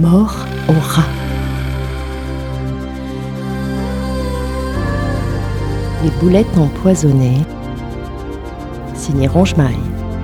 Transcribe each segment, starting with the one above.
Mort au rat. Les boulettes empoisonnées, signé Ronge-Maille.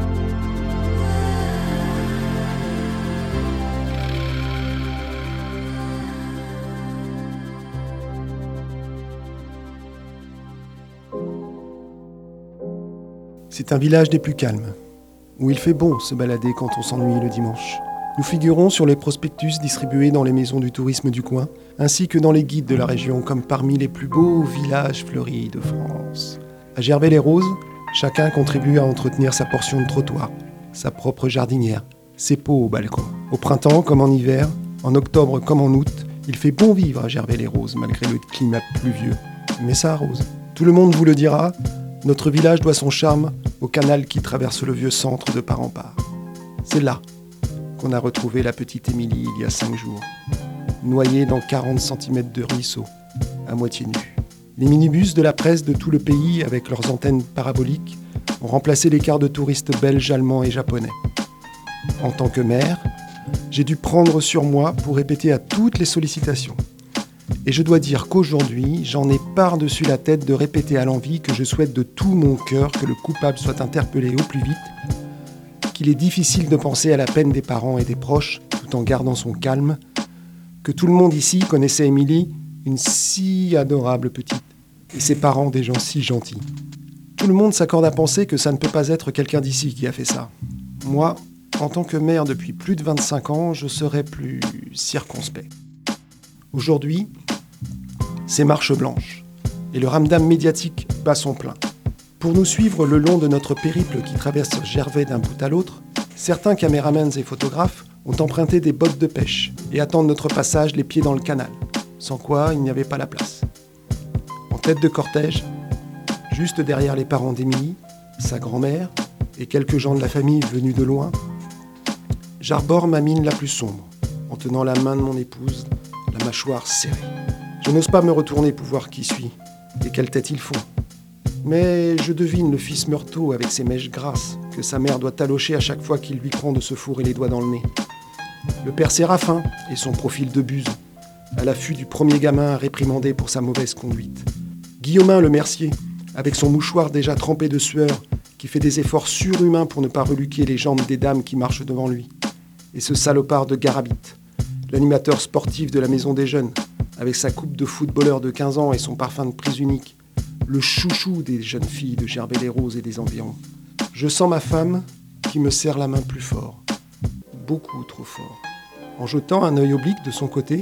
C'est un village des plus calmes, où il fait bon se balader quand on s'ennuie le dimanche. Nous figurons sur les prospectus distribués dans les maisons du tourisme du coin, ainsi que dans les guides de la région, comme parmi les plus beaux villages fleuris de France. À Gervais-les-Roses, chacun contribue à entretenir sa portion de trottoir, sa propre jardinière, ses pots au balcon. Au printemps comme en hiver, en octobre comme en août, il fait bon vivre à Gervais-les-Roses, malgré le climat pluvieux. Mais ça arrose. Tout le monde vous le dira, notre village doit son charme au canal qui traverse le vieux centre de part en part. C'est là qu'on a retrouvé la petite Émilie il y a 5 jours, noyée dans 40 cm de ruisseau, à moitié nue. Les minibus de la presse de tout le pays, avec leurs antennes paraboliques, ont remplacé les cars de touristes belges, allemands et japonais. En tant que maire, j'ai dû prendre sur moi pour répéter à toutes les sollicitations. Et je dois dire qu'aujourd'hui, j'en ai par-dessus la tête de répéter à l'envi que je souhaite de tout mon cœur que le coupable soit interpellé au plus vite, qu'il est difficile de penser à la peine des parents et des proches tout en gardant son calme, que tout le monde ici connaissait Émilie, une si adorable petite, et ses parents des gens si gentils. Tout le monde s'accorde à penser que ça ne peut pas être quelqu'un d'ici qui a fait ça. Moi, en tant que maire depuis plus de 25 ans, je serais plus circonspect. Aujourd'hui, c'est marche blanche, et le ramdam médiatique bat son plein. Pour nous suivre le long de notre périple qui traverse Gervais d'un bout à l'autre, certains caméramans et photographes ont emprunté des bottes de pêche et attendent notre passage les pieds dans le canal, sans quoi il n'y avait pas la place. En tête de cortège, juste derrière les parents d'Émilie, sa grand-mère et quelques gens de la famille venus de loin, j'arbore ma mine la plus sombre, en tenant la main de mon épouse, la mâchoire serrée. Je n'ose pas me retourner pour voir qui suit et quelle tête ils font. Mais je devine le fils Meurthaud avec ses mèches grasses que sa mère doit talocher à chaque fois qu'il lui prend de se fourrer les doigts dans le nez. Le père Séraphin et son profil de buse, à l'affût du premier gamin réprimandé pour sa mauvaise conduite. Guillaumin le mercier, avec son mouchoir déjà trempé de sueur, qui fait des efforts surhumains pour ne pas reluquer les jambes des dames qui marchent devant lui. Et ce salopard de Garabit, l'animateur sportif de la Maison des Jeunes, avec sa coupe de footballeur de 15 ans et son parfum de prise unique, le chouchou des jeunes filles de Gervais-les-Roses et des environs. Je sens ma femme qui me serre la main plus fort, beaucoup trop fort. En jetant un œil oblique de son côté,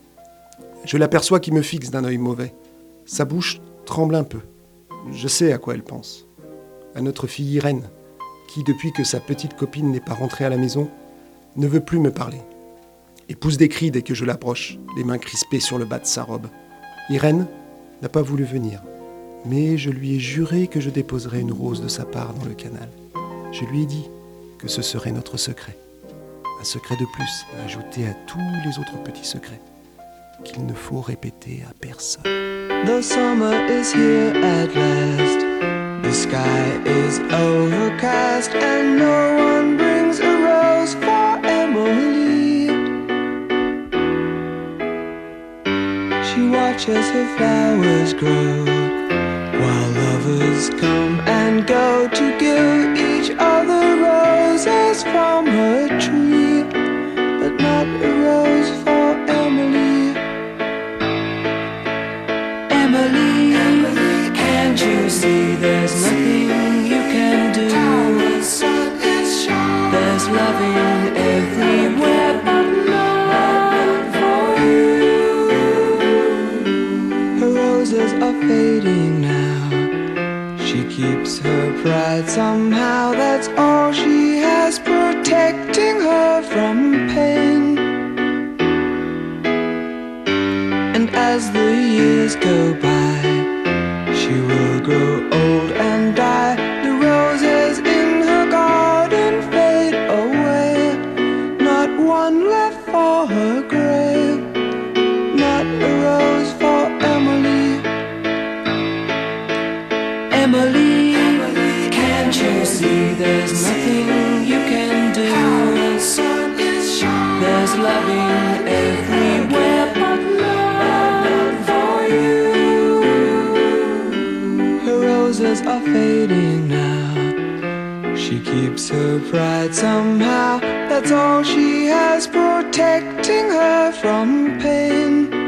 je l'aperçois qui me fixe d'un œil mauvais. Sa bouche tremble un peu. Je sais à quoi elle pense. À notre fille Irène, qui, depuis que sa petite copine n'est pas rentrée à la maison, ne veut plus me parler. Et pousse des cris dès que je l'approche, les mains crispées sur le bas de sa robe. Irène n'a pas voulu venir, mais je lui ai juré que je déposerais une rose de sa part dans le canal. Je lui ai dit que ce serait notre secret. Un secret de plus à ajouter à tous les autres petits secrets qu'il ne faut répéter à personne. The summer is here at last. The sky is overcast and no one brings a rose for Emily. She watches her flowers grow while lovers come and go to give each other roses from her tree, but not a rose for Emily. Emily, Emily, can't you see there's nothing you can do? The sun is shining. There's loving everywhere but love for you. Her roses are fading now. She keeps her pride somehow. That's all she has, protecting her from pain. And as the years go by, she will grow old and die. The roses in her garden fade away. Not one left for her grave. Not a rose for Emily. Emily, Emily, can't you see there's nothing you can do? The sun is shining. There's loving She keeps her pride somehow. That's all she has protecting her from pain.